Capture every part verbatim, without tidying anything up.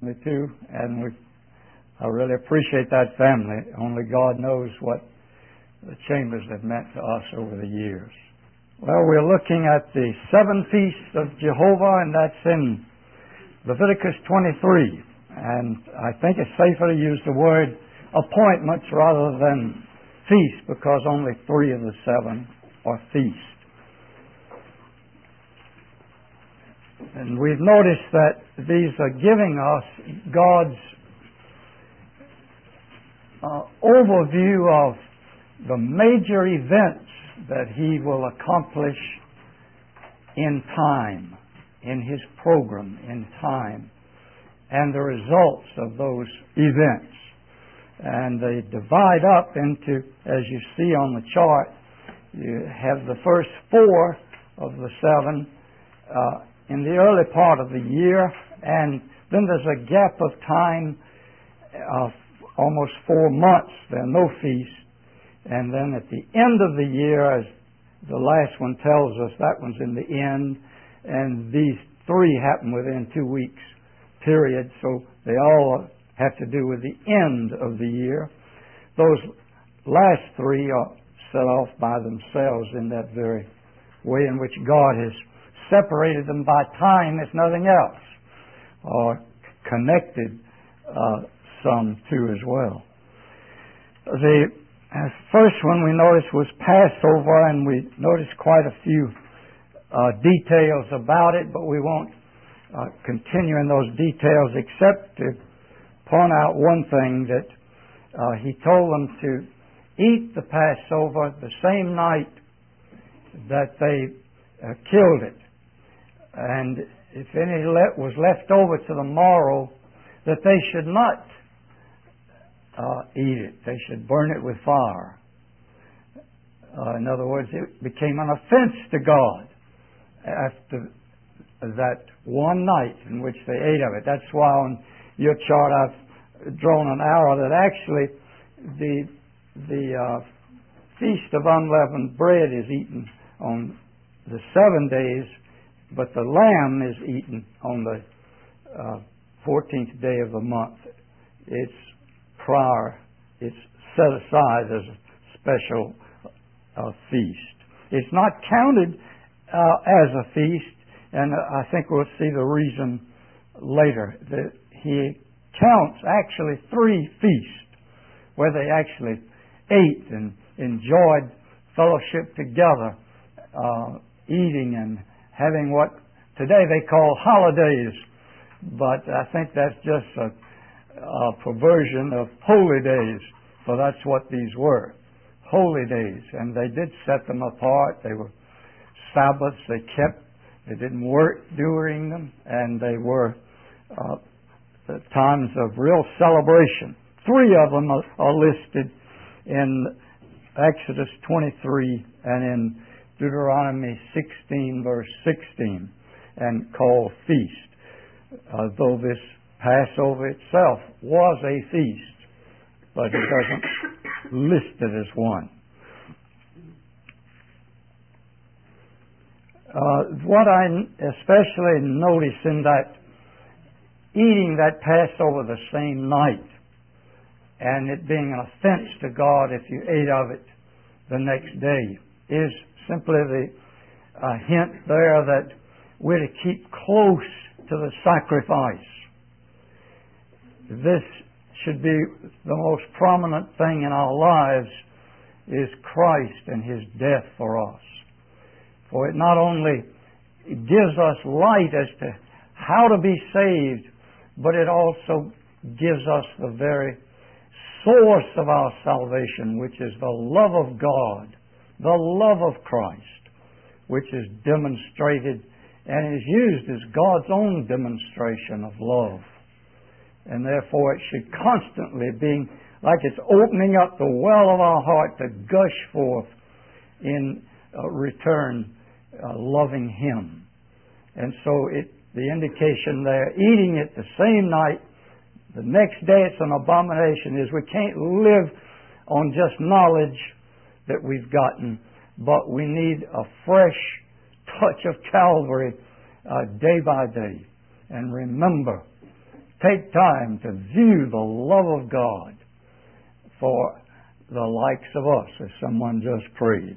Me too, and we, I really appreciate that family. Only God knows what the Chambers have meant to us over the years. Well, we're looking at the seven feasts of Jehovah, and that's in Leviticus twenty-three. And I think it's safer to use the word appointments rather than feast, because only three of the seven are feasts. And we've noticed that these are giving us God's uh, overview of the major events that He will accomplish in time, in His program in time, and the results of those events. And they divide up into, as you see on the chart, you have the first four of the seven uh, in the early part of the year, and then there's a gap of time of almost four months. There are no feasts. And then at the end of the year, as the last one tells us, that one's in the end, and these three happen within two weeks period, so they all have to do with the end of the year. Those last three are set off by themselves in that very way in which God has separated them by time, if nothing else, or connected uh, some too as well. The first one we noticed was Passover, and we noticed quite a few uh, details about it, but we won't uh, continue in those details except to point out one thing, that uh, He told them to eat the Passover the same night that they uh, killed it. And if any le- was left over to the morrow, that they should not uh, eat it. They should burn it with fire. Uh, in other words, it became an offense to God after that one night in which they ate of it. That's why on your chart I've drawn an arrow that actually the the uh, Feast of Unleavened Bread is eaten on the seven days, but the lamb is eaten on the uh, fourteenth day of the month. It's prior, it's set aside as a special uh, feast. It's not counted uh, as a feast, and I think we'll see the reason later. That he counts actually three feasts where they actually ate and enjoyed fellowship together, uh, eating and having what today they call holidays, but I think that's just a, a perversion of holy days, for that's what these were, holy days. And they did set them apart. They were Sabbaths. They kept, they didn't work during them, and they were uh, times of real celebration. Three of them are, are listed in Exodus twenty-three and in Deuteronomy sixteen, verse sixteen, and called feast. Uh, though this Passover itself was a feast, but it doesn't list it as one. Uh, what I especially notice in that eating that Passover the same night, and it being an offense to God if you ate of it the next day, is simply the uh, hint there that we're to keep close to the sacrifice. This should be the most prominent thing in our lives, is Christ and His death for us. For it not only gives us light as to how to be saved, but it also gives us the very source of our salvation, which is the love of God, the love of Christ, which is demonstrated and is used as God's own demonstration of love. And therefore it should constantly be like it's opening up the well of our heart to gush forth in uh, return, uh, loving Him. And so it, the indication there, eating it the same night, the next day it's an abomination, is we can't live on just knowledge that we've gotten, but we need a fresh touch of Calvary uh, day by day. And remember, take time to view the love of God for the likes of us, as someone just prayed.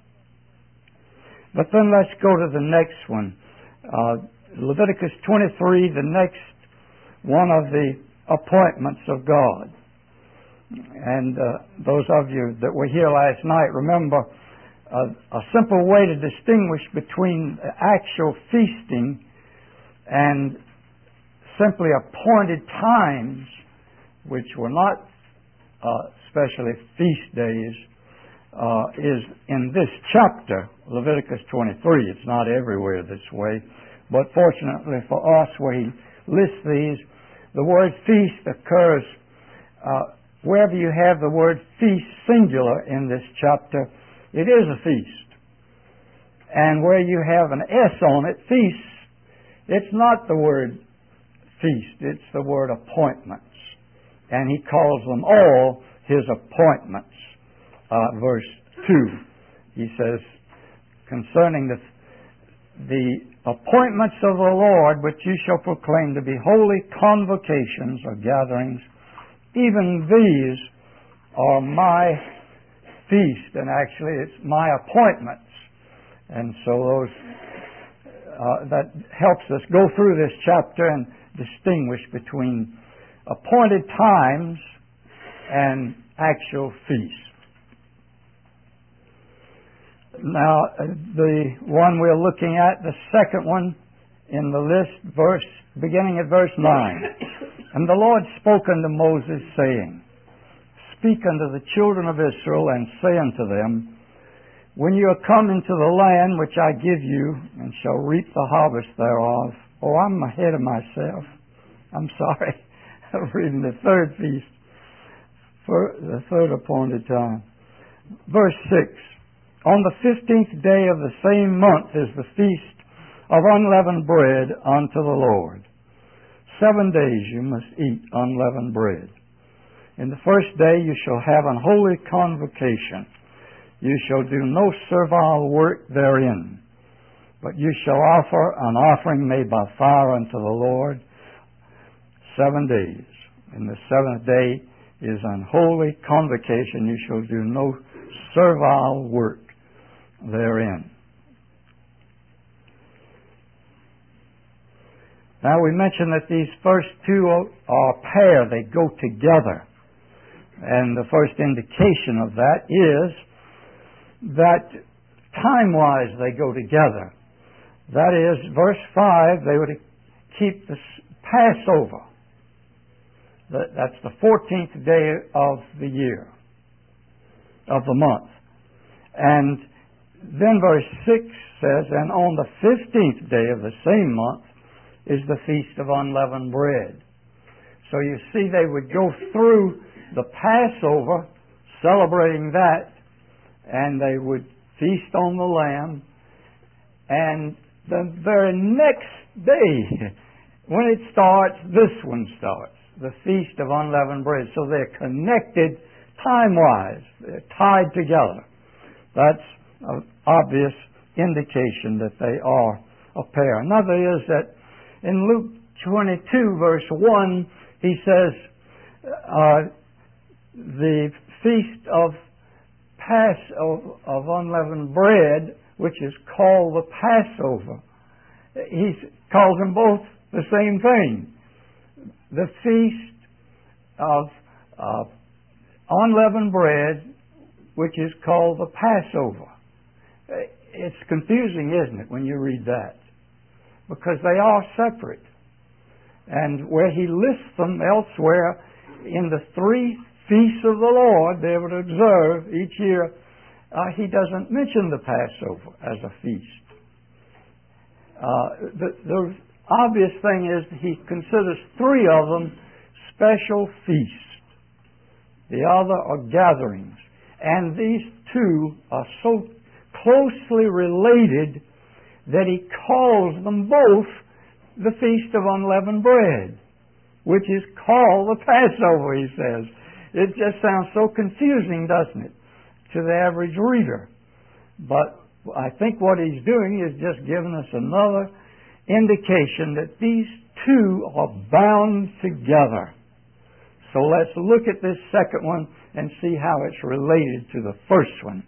But then let's go to the next one. Uh, Leviticus twenty-three, the next one of the appointments of God. And uh, those of you that were here last night, remember uh, a simple way to distinguish between actual feasting and simply appointed times, which were not uh, especially feast days, uh, is in this chapter, Leviticus twenty-three. It's not everywhere this way, but fortunately for us, where he lists these, the word feast occurs uh, wherever you have the word feast singular in this chapter. It is a feast. And where you have an S on it, feast, it's not the word feast, it's the word appointments. And he calls them all his appointments. Uh, verse two, he says, concerning the, the appointments of the Lord, which you shall proclaim to be holy convocations or gatherings, even these are my feast. And actually it's my appointments. And so those uh, that helps us go through this chapter and distinguish between appointed times and actual feast. Now, the one we're looking at, the second one in the list, verse beginning at verse nine. And the Lord spoke unto Moses, saying, Speak unto the children of Israel, and say unto them, When you are come into the land which I give you, and shall reap the harvest thereof. Oh, I'm ahead of myself. I'm sorry. I'm reading the third feast, for the third appointed time. Verse six. On the fifteenth day of the same month is the feast of unleavened bread unto the Lord. Seven days you must eat unleavened bread. In the first day you shall have an holy convocation. You shall do no servile work therein, but you shall offer an offering made by fire unto the Lord seven days. And the seventh day is an holy convocation. You shall do no servile work therein. Now we mentioned that these first two are a pair. They go together. And the first indication of that is that time-wise they go together. That is, verse five, they would keep the Passover. That's the fourteenth day of the year, of the month. And then verse six says, and on the fifteenth day of the same month is the Feast of Unleavened Bread. So you see, they would go through the Passover, celebrating that, and they would feast on the lamb, and the very next day, when it starts, this one starts, the Feast of Unleavened Bread. So they're connected time-wise. They're tied together. That's an obvious indication that they are a pair. Another is that in Luke twenty-two, verse one, he says, uh, the Feast of Pass of Unleavened Bread, which is called the Passover. He calls them both the same thing. The Feast of uh, Unleavened Bread, which is called the Passover. It's confusing, isn't it, when you read that? Because they are separate. And where he lists them elsewhere in the three feasts of the Lord they would observe each year, uh, he doesn't mention the Passover as a feast. Uh, the, the obvious thing is he considers three of them special feasts. The other are gatherings. And these two are so closely related that he calls them both the Feast of Unleavened Bread, which is called the Passover, he says. It just sounds so confusing, doesn't it, to the average reader. But I think what he's doing is just giving us another indication that these two are bound together. So let's look at this second one and see how it's related to the first one.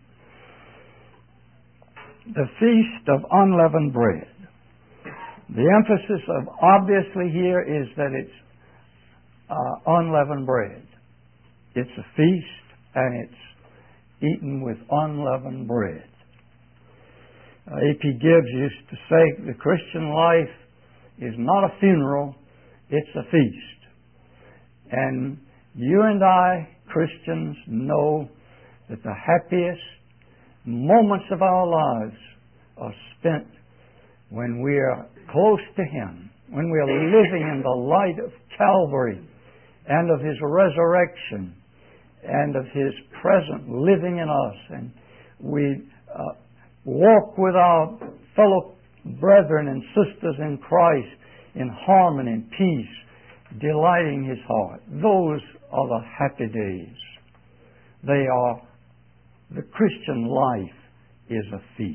The Feast of Unleavened Bread. The emphasis of obviously here is that it's uh, unleavened bread. It's a feast and it's eaten with unleavened bread. Uh, A P Gibbs used to say the Christian life is not a funeral, it's a feast. And you and I, Christians, know that the happiest moments of our lives are spent when we are close to Him, when we are living in the light of Calvary and of His resurrection and of His present living in us. And we uh, walk with our fellow brethren and sisters in Christ in harmony and peace, delighting His heart. Those are the happy days. They are, the Christian life is a feast.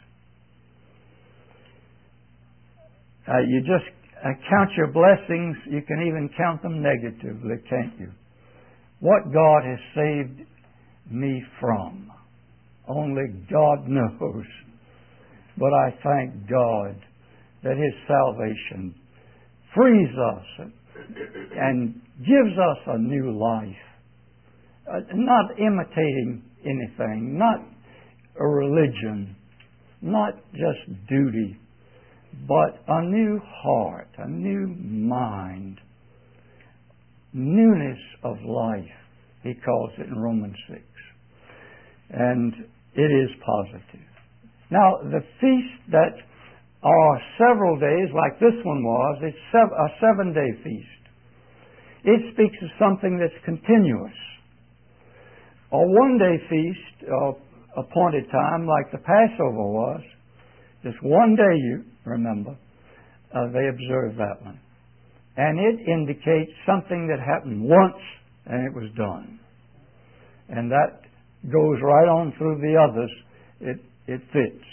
Uh, you just uh, count your blessings. You can even count them negatively, can't you? What God has saved me from, only God knows. But I thank God that His salvation frees us and gives us a new life. Uh, not imitating anything, not a religion, not just duty, but a new heart, a new mind, newness of life, he calls it in Romans six. And it is positive. Now, the feast that are several days, like this one was, it's a seven-day feast. It speaks of something that's continuous. A one-day feast, uh, appointed time, like the Passover was, just one day, you remember, uh, they observed that one. And it indicates something that happened once and it was done. And that goes right on through the others. It, it fits.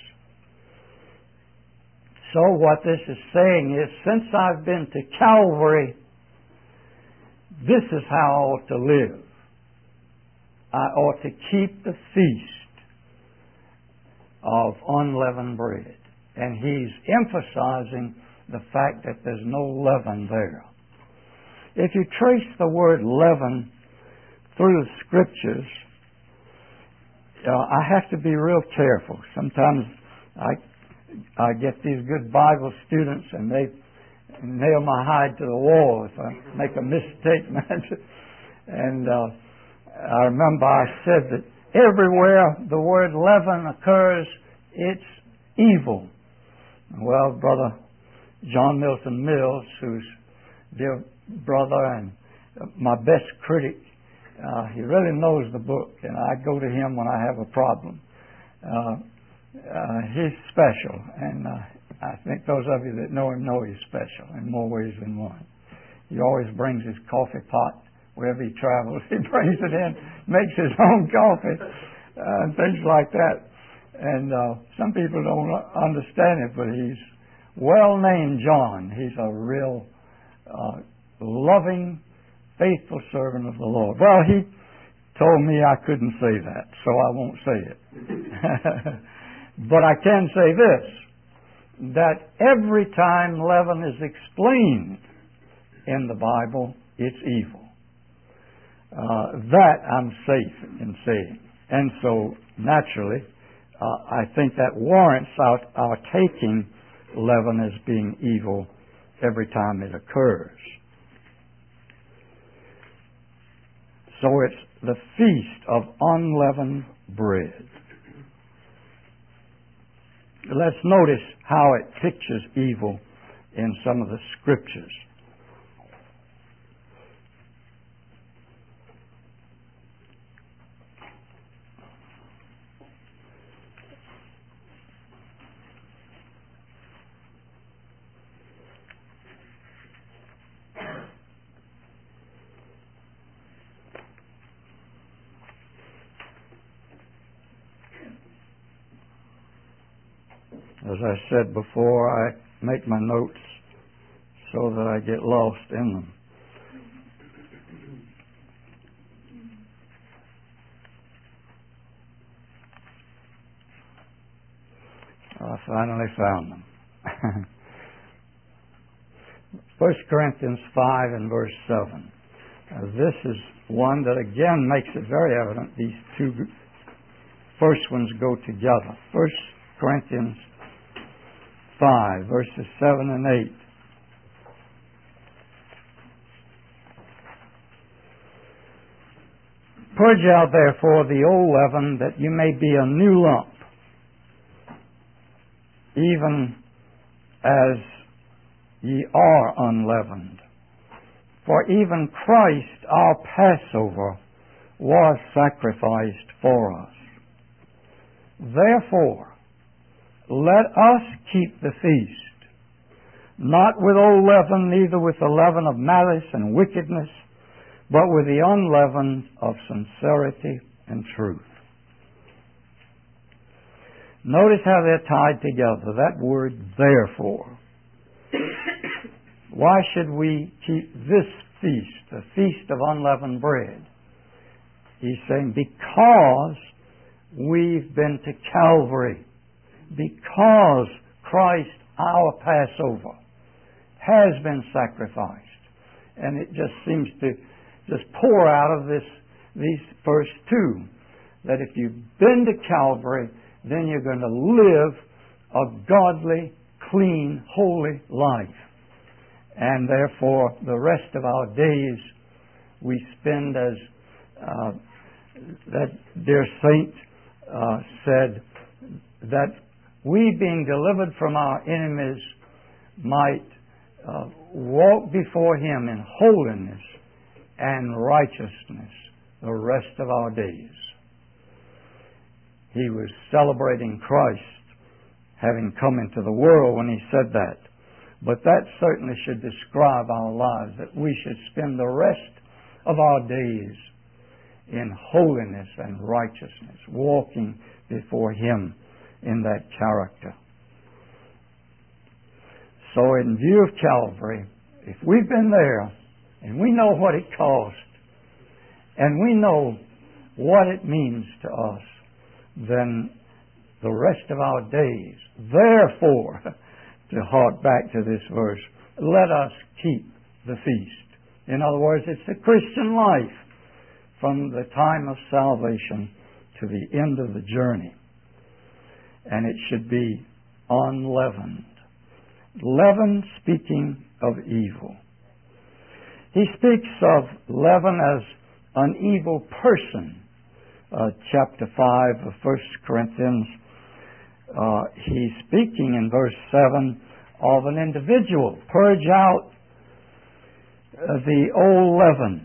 So what this is saying is, since I've been to Calvary, this is how I ought to live. I ought to keep the feast of unleavened bread. And he's emphasizing the fact that there's no leaven there. If you trace the word leaven through the Scriptures, uh, I have to be real careful. Sometimes I I get these good Bible students and they nail my hide to the wall if I make a misstatement. and uh, I remember I said that everywhere the word leaven occurs, it's evil. Well, Brother John Milton Mills, who's dear brother and my best critic, uh, he really knows the book, and I go to him when I have a problem. Uh, uh, he's special, and uh, I think those of you that know him know he's special in more ways than one. He always brings his coffee pot wherever he travels. He brings it in, makes his own coffee, uh, and things like that. And uh, some people don't understand it, but he's well named John. He's a real uh, loving, faithful servant of the Lord. Well, he told me I couldn't say that, so I won't say it. But I can say this, that every time leaven is explained in the Bible, it's evil. Uh, that I'm safe in saying. And so, naturally, Uh, I think that warrants our, our taking leaven as being evil every time it occurs. So it's the feast of unleavened bread. Let's notice how it pictures evil in some of the Scriptures. As I said before, I make my notes so that I get lost in them. I finally found them. First Corinthians five and verse seven. Now, this is one that again makes it very evident these two first ones go together. First Corinthians five, verses seven and eight. Purge out therefore the old leaven, that you may be a new lump, even as ye are unleavened. For even Christ, our Passover, was sacrificed for us. Therefore, let us keep the feast, not with old leaven, neither with the leaven of malice and wickedness, but with the unleavened of sincerity and truth. Notice how they're tied together. That word, therefore. Why should we keep this feast, the feast of unleavened bread? He's saying because we've been to Calvary, because Christ, our Passover, has been sacrificed. And it just seems to just pour out of this these first two, that if you've been to Calvary, then you're going to live a godly, clean, holy life. And therefore, the rest of our days we spend as uh, that dear saint uh, said, that we, being delivered from our enemies, might uh, walk before Him in holiness and righteousness the rest of our days. He was celebrating Christ having come into the world when he said that. But that certainly should describe our lives, that we should spend the rest of our days in holiness and righteousness, walking before Him in that character. So in view of Calvary, if we've been there, and we know what it cost, and we know what it means to us, then the rest of our days, therefore, to hark back to this verse, let us keep the feast. In other words, it's the Christian life from the time of salvation to the end of the journey. And it should be unleavened. Leaven, speaking of evil. He speaks of leaven as an evil person. Uh, chapter five of First Corinthians, uh, he's speaking in verse seven of an individual. Purge out uh, the old leaven.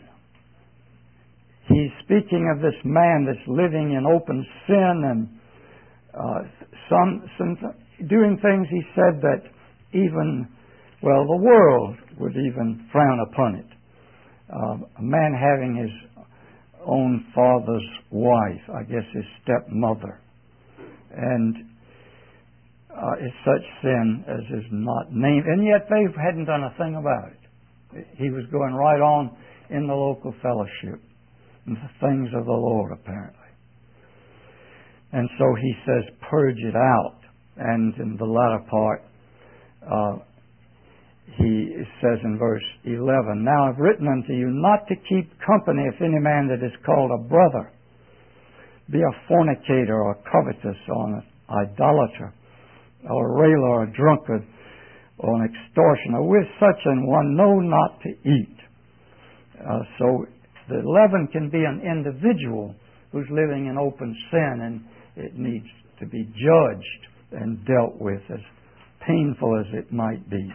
He's speaking of this man that's living in open sin and uh, some, some th- doing things, he said, that even, well, the world would even frown upon it. Uh, a man having his own father's wife, I guess his stepmother, and uh, it's such sin as is not named, and yet they hadn't done a thing about it. He was going right on in the local fellowship, in the things of the Lord, apparently. And so he says, purge it out. And in the latter part, uh, he says in verse eleven, now I've written unto you not to keep company if any man that is called a brother be a fornicator or a covetous or an idolater or a railer or a drunkard or an extortioner. With such an one know not to eat. Uh, so the leaven can be an individual who's living in open sin, and it needs to be judged and dealt with, as painful as it might be.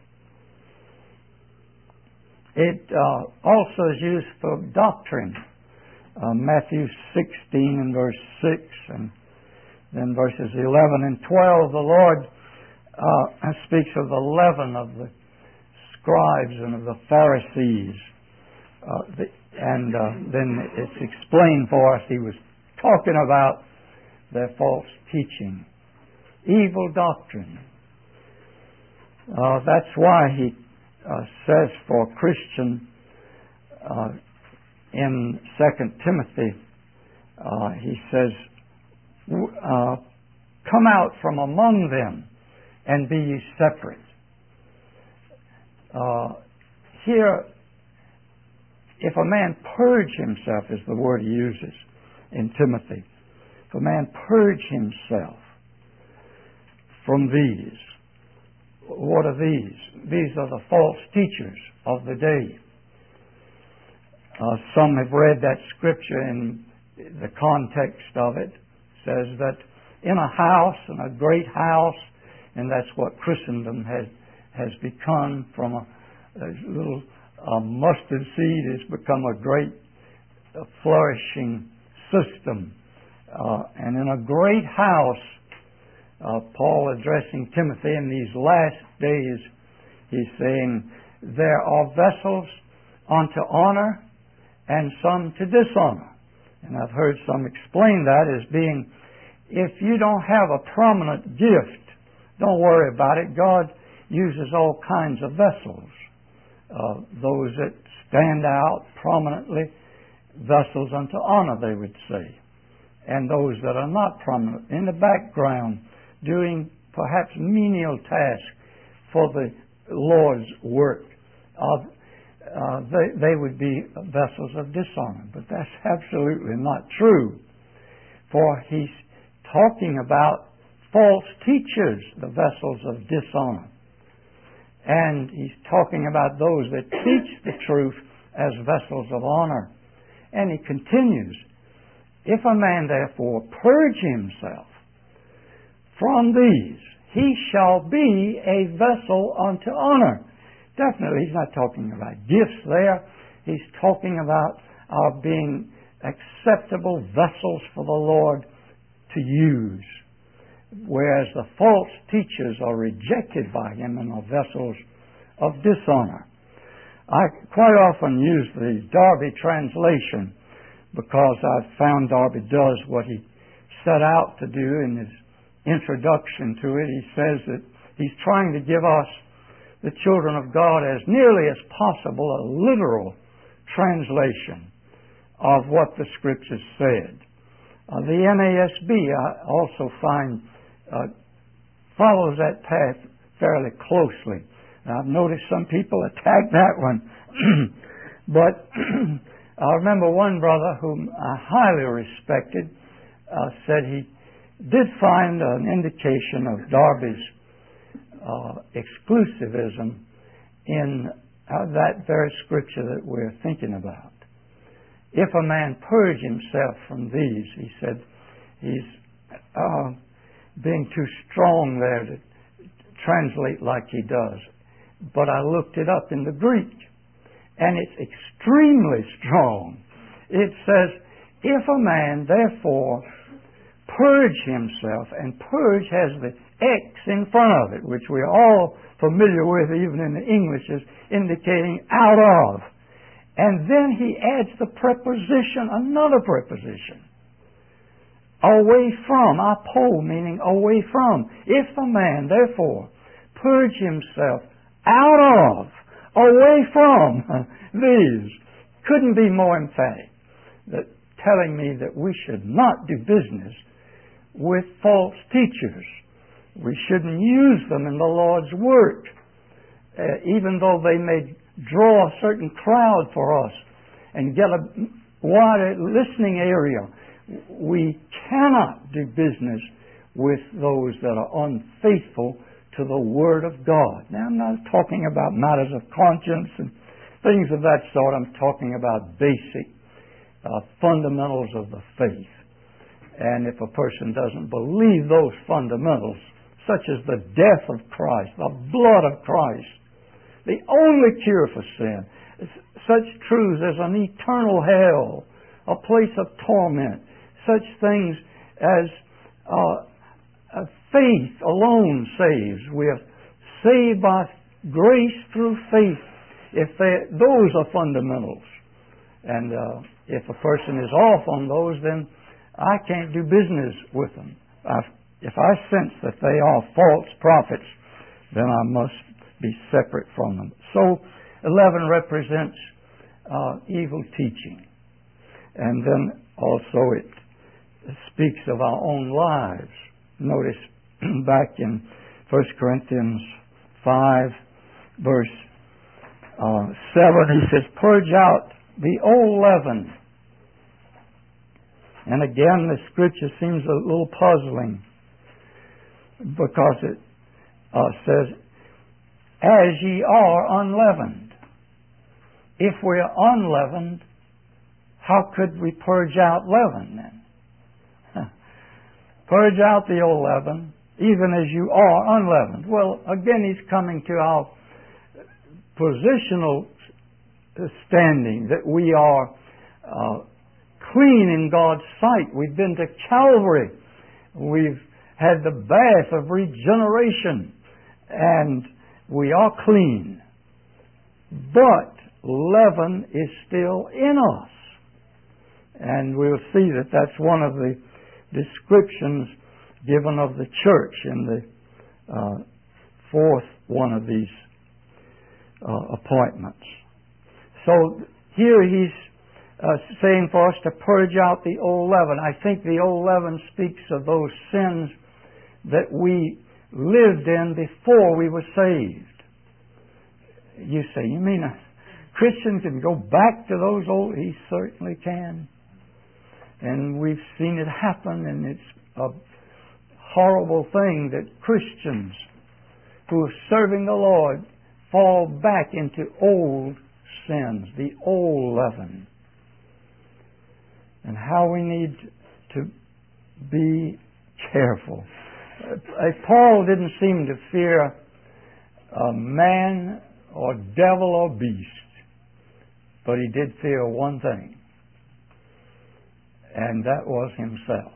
It uh, also is used for doctrine. Uh, Matthew sixteen and verse six, and then verses eleven and twelve, the Lord uh, speaks of the leaven of the scribes and of the Pharisees. Uh, the, and uh, then it's explained for us, he was talking about their false teaching, evil doctrine. Uh, that's why he uh, says for a Christian uh, in Second Timothy, uh, he says, uh, come out from among them and be ye separate. Uh, here, if a man purge himself, is the word he uses in Timothy. If a man purge himself from these, what are these? These are the false teachers of the day. Uh, some have read that scripture in the context of it. It says that in a house, in a great house, and that's what Christendom has has become, from a, a little a mustard seed has become a great a flourishing system. Uh, and in a great house, uh, Paul addressing Timothy in these last days, he's saying, there are vessels unto honor and some to dishonor. And I've heard some explain that as being, if you don't have a prominent gift, don't worry about it. God uses all kinds of vessels. Uh, those that stand out prominently, vessels unto honor, they would say. And those that are not prominent, in the background, doing perhaps menial tasks for the Lord's work, of, uh, they, they would be vessels of dishonor. But that's absolutely not true. For he's talking about false teachers, the vessels of dishonor. And he's talking about those that teach the truth as vessels of honor. And he continues, if a man therefore purge himself from these, he shall be a vessel unto honor. Definitely, he's not talking about gifts there. He's talking about our being acceptable vessels for the Lord to use. Whereas the false teachers are rejected by him and are vessels of dishonor. I quite often use the Darby translation because I've found Darby does what he set out to do in his introduction to it. He says that he's trying to give us, the children of God, as nearly as possible a literal translation of what the Scriptures said. Uh, the N A S B I also find Uh, follows that path fairly closely. Now, I've noticed some people attack that one. But I remember one brother whom I highly respected uh, said he did find an indication of Darby's uh, exclusivism in uh, that very scripture that we're thinking about. If a man purge himself from these, he said, he's uh, being too strong there to translate like he does. But I looked it up in the Greek, and it's extremely strong. It says, if a man therefore purge himself, and purge has the X in front of it, which we're all familiar with, even in the English, as indicating out of. And then he adds the preposition, another preposition. Away from, apo, meaning away from. If a man, therefore, purge himself out of, away from these, couldn't be more emphatic, that telling me that we should not do business with false teachers. We shouldn't use them in the Lord's work, uh, even though they may draw a certain crowd for us and get a wider listening area. We cannot do business with those that are unfaithful to the Word of God. Now, I'm not talking about matters of conscience and things of that sort. I'm talking about basic uh, fundamentals of the faith. And if a person doesn't believe those fundamentals, such as the death of Christ, the blood of Christ, the only cure for sin, such truths as an eternal hell, a place of torment, such things as uh, faith alone saves. We are saved by grace through faith. If they, those are fundamentals. And uh, if a person is off on those, then I can't do business with them. I've, if I sense that they are false prophets, then I must be separate from them. So eleven represents uh, evil teaching. And then also it speaks of our own lives. Notice back in First Corinthians five, verse uh, seven, he says, purge out the old leaven. And again, the scripture seems a little puzzling because it uh, says, as ye are unleavened. If we're unleavened, how could we purge out leaven then? Huh. Purge out the old leaven, even as you are unleavened. Well, again, he's coming to our positional standing, that we are uh, clean in God's sight. We've been to Calvary. We've had the bath of regeneration, and we are clean. But leaven is still in us. And we'll see that that's one of the descriptions given of the church in the uh, fourth one of these uh, appointments. So here he's uh, saying for us to purge out the old leaven. I think the old leaven speaks of those sins that we lived in before we were saved. You say, you mean a Christian can go back to those old? He certainly can. And we've seen it happen, and it's a horrible thing that Christians who are serving the Lord fall back into old sins, the old leaven. And how we need to be careful. Uh, Paul didn't seem to fear a man or devil or beast, but he did fear one thing, and that was himself.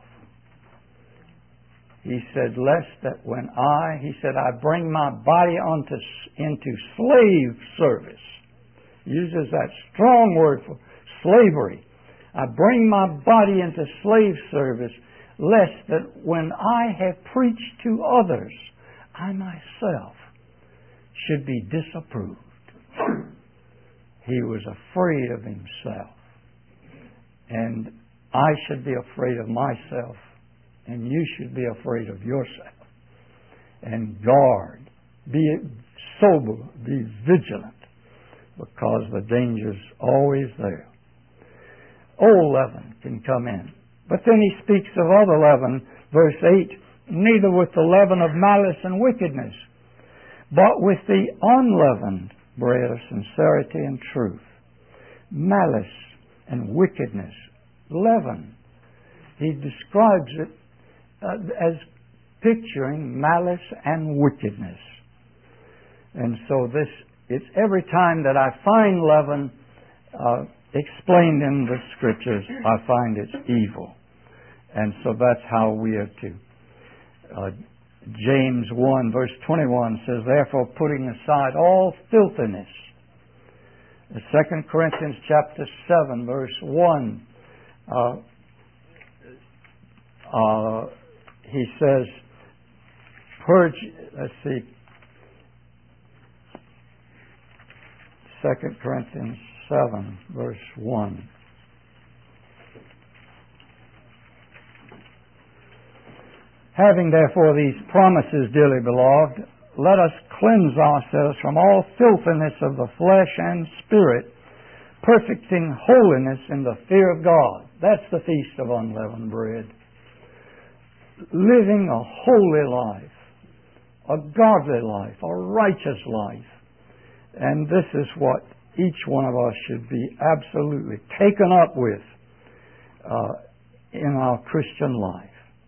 He said, lest that when I, he said, I bring my body onto, into slave service. He uses that strong word for slavery. I bring my body into slave service, lest that when I have preached to others, I myself should be disapproved. He was afraid of himself. And I should be afraid of myself. And you should be afraid of yourself. And guard. Be sober. Be vigilant. Because the danger's always there. Old leaven can come in. But then he speaks of other leaven. Verse eight. Neither with the leaven of malice and wickedness, but with the unleavened bread of sincerity and truth. Malice and wickedness. Leaven. He describes it uh, as picturing malice and wickedness. And so this, it's every time that I find leaven uh, explained in the Scriptures, I find it's evil. And so that's how we are to. Uh, James one verse twenty-one says, therefore putting aside all filthiness. Second Corinthians chapter seven verse one, uh, uh, he says, purge, let's see, Second Corinthians seven verse one. Having therefore these promises, dearly beloved, let us cleanse ourselves from all filthiness of the flesh and spirit, perfecting holiness in the fear of God. That's the Feast of Unleavened Bread. Living a holy life, a godly life, a righteous life. And this is what each one of us should be absolutely taken up with uh, in our Christian life.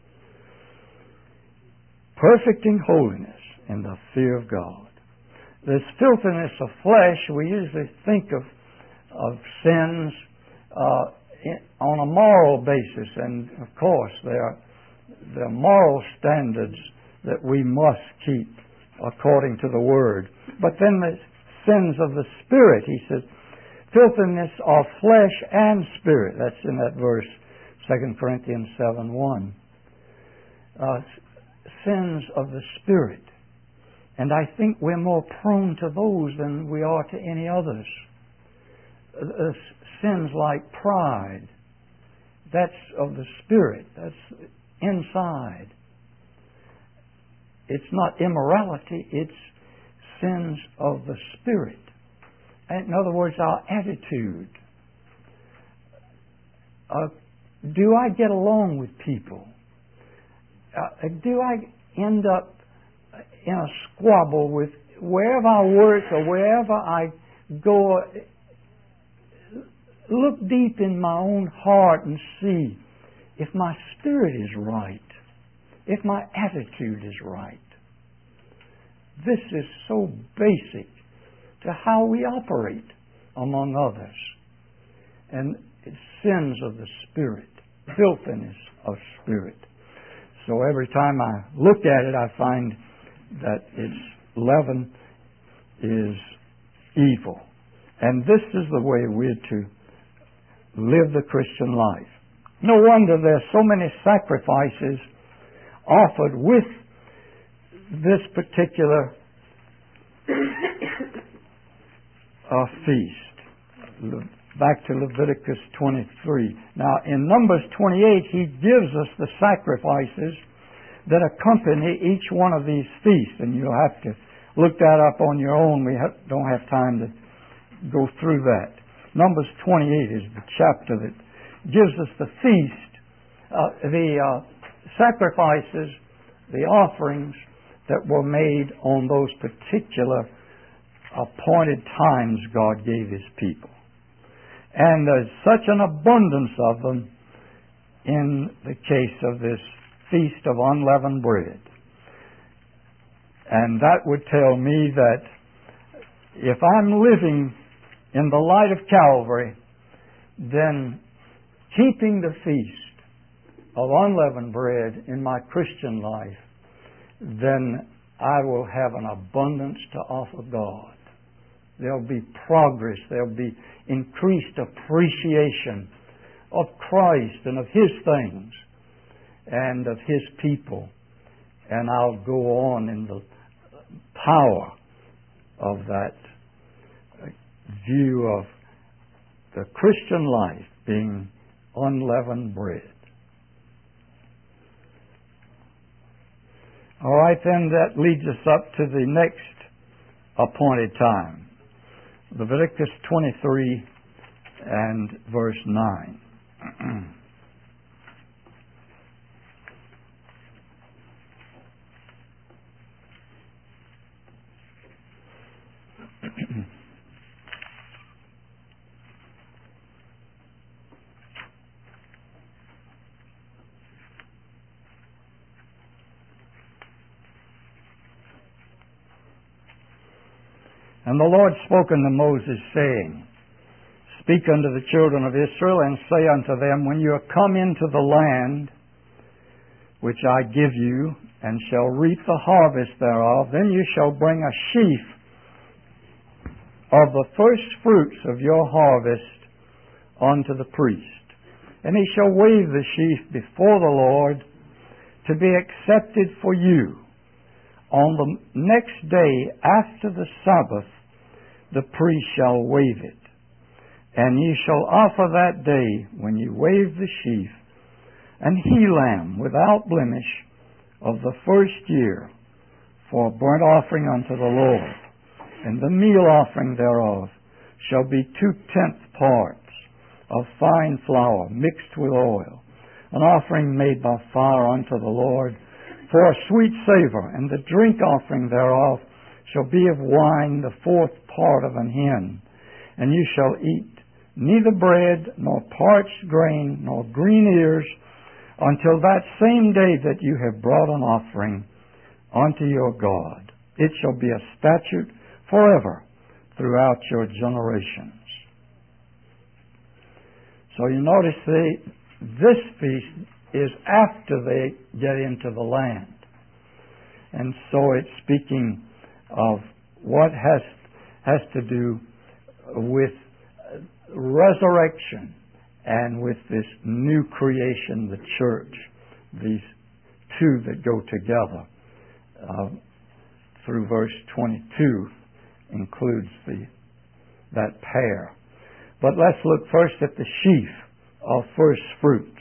Perfecting holiness in the fear of God. This filthiness of flesh, we usually think of, of sins uh, in, on a moral basis. And of course, there are, there are moral standards that we must keep according to the Word. But then the sins of the Spirit, he says, filthiness of flesh and spirit. That's in that verse, Second Corinthians seven one. Uh, sins of the Spirit. And I think we're more prone to those than we are to any others. Uh, sins like pride, that's of the spirit, that's inside. It's not immorality, it's sins of the spirit. And in other words, our attitude. Uh, do I get along with people? Uh, do I end up in a squabble with wherever I work or wherever I go? Look deep in my own heart and see if my spirit is right, if my attitude is right. This is so basic to how we operate among others. And it's sins of the spirit, filthiness of spirit. So every time I look at it, I find that its leaven is evil. And this is the way we're to live the Christian life. No wonder there's so many sacrifices offered with this particular uh, feast. Back to Leviticus twenty-three. Now, in Numbers twenty-eight, he gives us the sacrifices that accompany each one of these feasts. And you'll have to look that up on your own. We have, don't have time to go through that. Numbers twenty-eight is the chapter that gives us the feast, uh, the uh, sacrifices, the offerings that were made on those particular appointed times God gave His people. And there's such an abundance of them in the case of this Feast of Unleavened Bread. And that would tell me that if I'm living in the light of Calvary, then keeping the Feast of Unleavened Bread in my Christian life, then I will have an abundance to offer God. There'll be progress. There'll be increased appreciation of Christ and of His things and of His people. And I'll go on in the power of that view of the Christian life being unleavened bread. All right, then that leads us up to the next appointed time. Leviticus twenty-three and verse nine. And the Lord spoke unto Moses, saying, Speak unto the children of Israel, and say unto them, When you are come into the land which I give you, and shall reap the harvest thereof, then you shall bring a sheaf of the first fruits of your harvest unto the priest. And he shall wave the sheaf before the Lord to be accepted for you. On the next day after the Sabbath, the priest shall wave it. And ye shall offer that day, when ye wave the sheaf, an he-lamb without blemish of the first year, for a burnt offering unto the Lord. And the meal offering thereof shall be two-tenth parts of fine flour mixed with oil, an offering made by fire unto the Lord, for a sweet savor. And the drink offering thereof shall be of wine the fourth part of an hin. And you shall eat neither bread, nor parched grain, nor green ears, until that same day that you have brought an offering unto your God. It shall be a statute forever throughout your generations. So you notice the, this feast is after they get into the land. And so it's speaking of what has, has to do with resurrection and with this new creation, the church, these two that go together. Uh, through verse twenty-two includes the that pair. But let's look first at the sheaf of first fruits.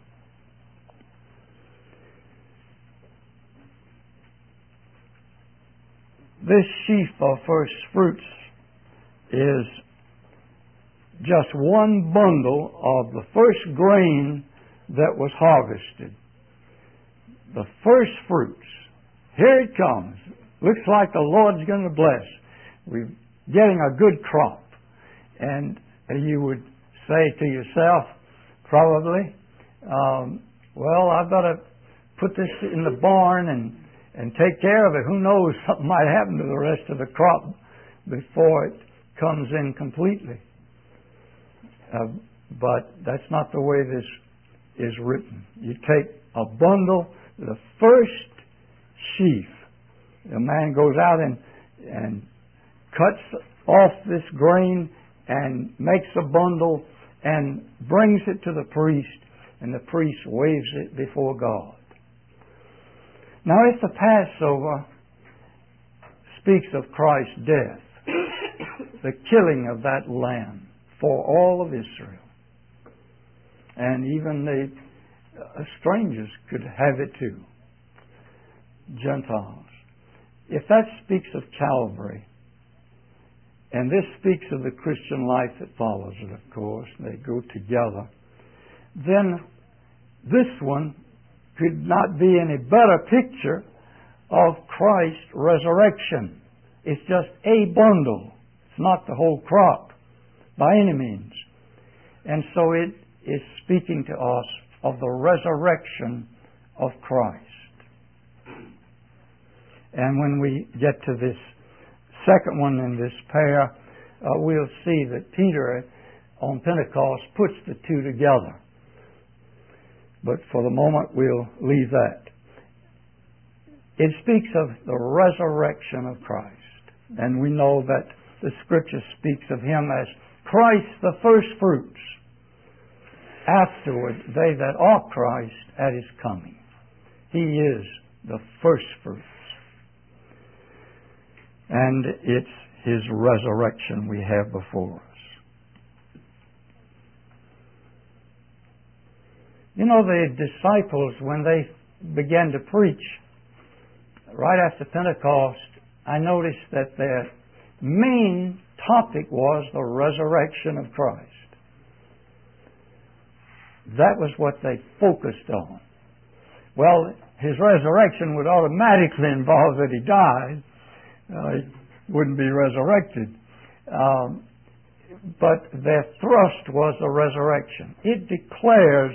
This sheaf of first fruits is just one bundle of the first grain that was harvested. The first fruits. Here it comes. Looks like the Lord's going to bless. We're getting a good crop. And you would say to yourself, probably, um, well, I've got to put this in the barn and, and take care of it. Who knows, something might happen to the rest of the crop before it comes in completely. Uh, but that's not the way this is written. You take a bundle, the first sheaf. The man goes out and, and cuts off this grain and makes a bundle and brings it to the priest, and the priest waves it before God. Now, if the Passover speaks of Christ's death, the killing of that lamb for all of Israel, and even the uh, strangers could have it too, Gentiles. If that speaks of Calvary, and this speaks of the Christian life that follows it, of course, they go together, then this one could not be any better picture of Christ's resurrection. It's just a bundle. It's not the whole crop by any means. And so it is speaking to us of the resurrection of Christ. And when we get to this second one in this pair, uh, we'll see that Peter on Pentecost puts the two together. But for the moment, we'll leave that. It speaks of the resurrection of Christ. And we know that the Scripture speaks of Him as Christ the first fruits. Afterward, they that are Christ at His coming. He is the first fruits. And it's His resurrection we have before us. You know, the disciples, when they began to preach, right after Pentecost, I noticed that their main topic was the resurrection of Christ. That was what they focused on. Well, His resurrection would automatically involve that He died. Uh, he wouldn't be resurrected. Um, but their thrust was the resurrection. It declares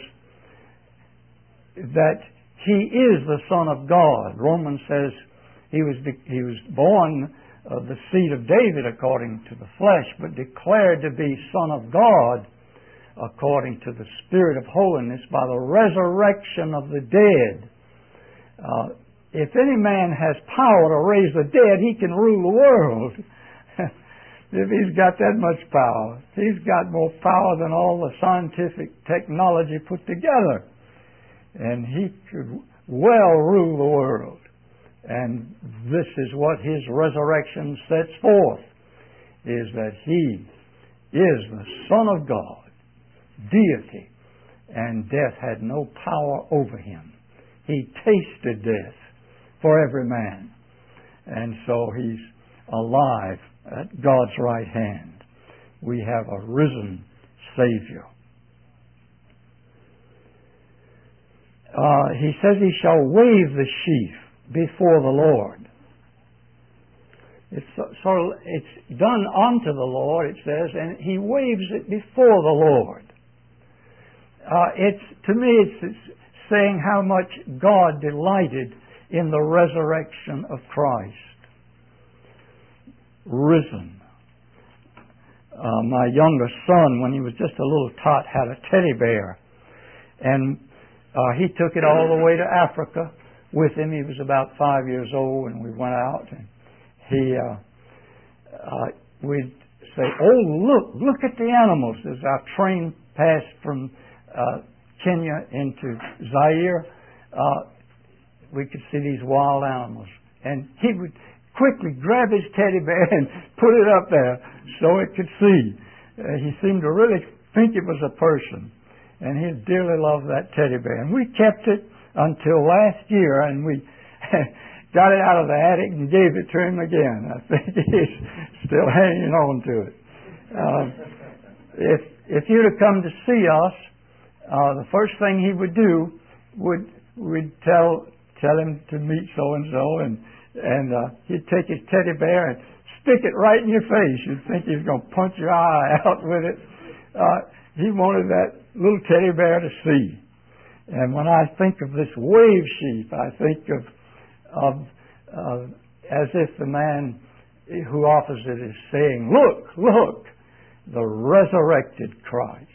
that He is the Son of God. Romans says He was de- He was born of the seed of David according to the flesh, but declared to be Son of God according to the Spirit of holiness by the resurrection of the dead. Uh, If any man has power to raise the dead, he can rule the world. If he's got that much power, he's got more power than all the scientific technology put together. And he could well rule the world. And this is what His resurrection sets forth, is that He is the Son of God, deity, and death had no power over Him. He tasted death for every man. And so He's alive at God's right hand. We have a risen Savior. Uh, he says He shall wave the sheaf before the Lord. It's so, so it's done unto the Lord, it says, and He waves it before the Lord. Uh, it's to me, it's, it's saying how much God delighted in the resurrection of Christ. Risen. Uh, my younger son, when he was just a little tot, had a teddy bear. And uh, he took it all the way to Africa with him. He was about five years old, and we went out. And he, uh, uh, we'd say, "Oh, look, look at the animals." As our train passed from uh, Kenya into Zaire, uh, we could see these wild animals. And he would quickly grab his teddy bear and put it up there so it could see. Uh, he seemed to really think it was a person. And he dearly loved that teddy bear. And we kept it until last year, and we got it out of the attic and gave it to him again. I think he's still hanging on to it. Uh, if if you'd have come to see us, uh, the first thing he would do would we'd tell tell him to meet so and so, and and uh, he'd take his teddy bear and stick it right in your face. You'd think he was going to punch your eye out with it. Uh, he wanted that little teddy bear to see. And when I think of this wave sheaf, I think of of uh, as if the man who offers it is saying, "Look, look, the resurrected Christ."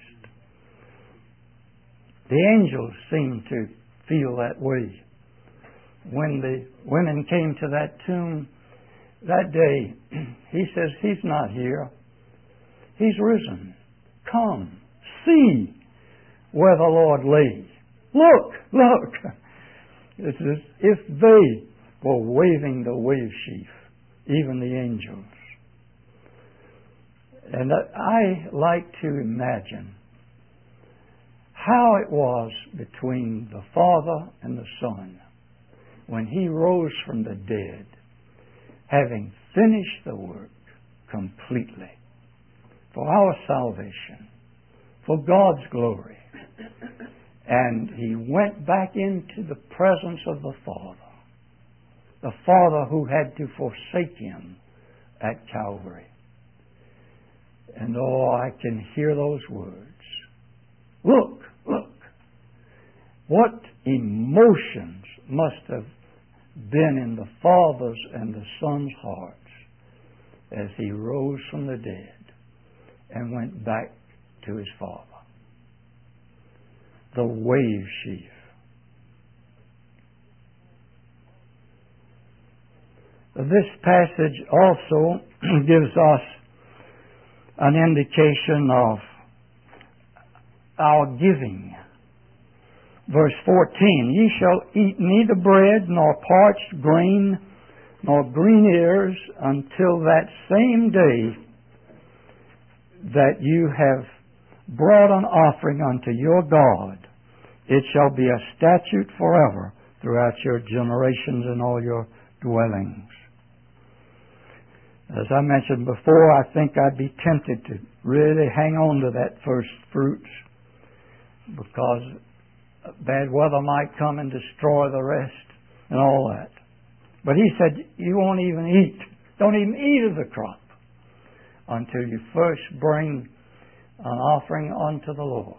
The angels seem to feel that way. When the women came to that tomb that day, he says, "He's not here. He's risen. Come, see where the Lord lay. Look, look." It's as if they were waving the wave sheaf, even the angels. And I like to imagine how it was between the Father and the Son when He rose from the dead, having finished the work completely for our salvation, for God's glory. And He went back into the presence of the Father, the Father who had to forsake Him at Calvary. And oh, I can hear those words. Look, look. What emotions must have been in the Father's and the Son's hearts as He rose from the dead and went back to His Father. The wave sheaf. This passage also gives us an indication of our giving. Verse fourteen, "Ye shall eat neither bread nor parched grain nor green ears until that same day that you have brought an offering unto your God. It shall be a statute forever throughout your generations and all your dwellings." As I mentioned before, I think I'd be tempted to really hang on to that first fruits, because bad weather might come and destroy the rest and all that. But He said, you won't even eat. Don't even eat of the crop until you first bring an offering unto the Lord.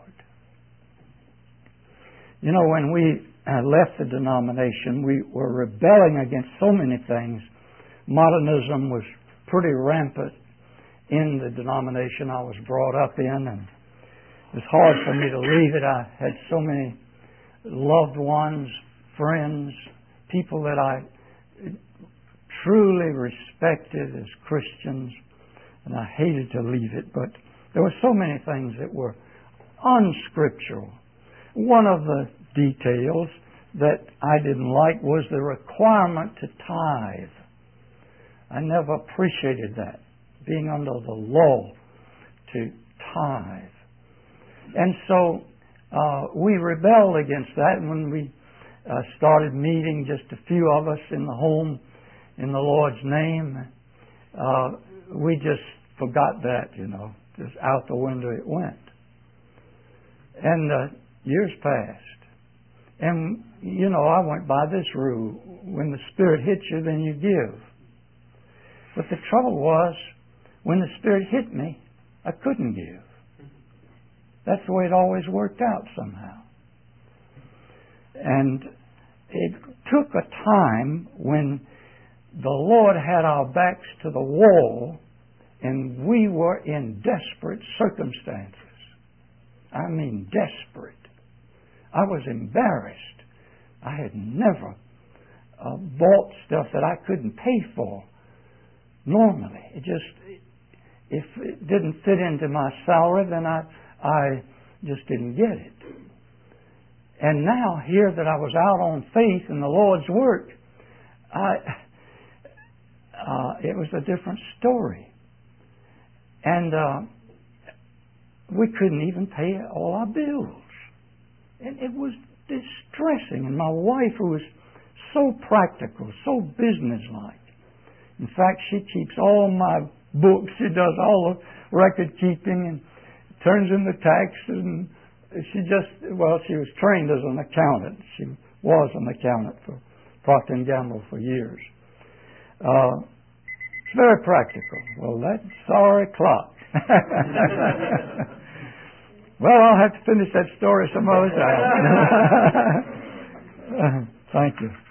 You know, when we left the denomination, we were rebelling against so many things. Modernism was pretty rampant in the denomination I was brought up in, and it was hard for me to leave it. I had so many loved ones, friends, people that I truly respected as Christians, and I hated to leave it, but there were so many things that were unscriptural. One of the details that I didn't like was the requirement to tithe. I never appreciated that, being under the law to tithe. And so uh, we rebelled against that, and when we uh, started meeting, just a few of us in the home in the Lord's name, uh, we just forgot that, you know, just out the window it went. And uh, years passed. And, you know, I went by this rule: when the Spirit hits you, then you give. But the trouble was, when the Spirit hit me, I couldn't give. That's the way it always worked out somehow. And it took a time when the Lord had our backs to the wall and we were in desperate circumstances. I mean desperate. I was embarrassed. I had never uh, bought stuff that I couldn't pay for normally. It just, if it didn't fit into my salary, then I, I just didn't get it. And now, here that I was out on faith in the Lord's work, I, uh, it was a different story. And uh, we couldn't even pay all our bills. And it was distressing. And my wife, who was so practical, so businesslike. In fact, she keeps all my books. She does all the record keeping and turns in the taxes. And she just, well, she was trained as an accountant. She was an accountant for Procter and Gamble for years. Uh, it's very practical. Well, that sorry clock. Well, I'll have to finish that story some other time. Thank you.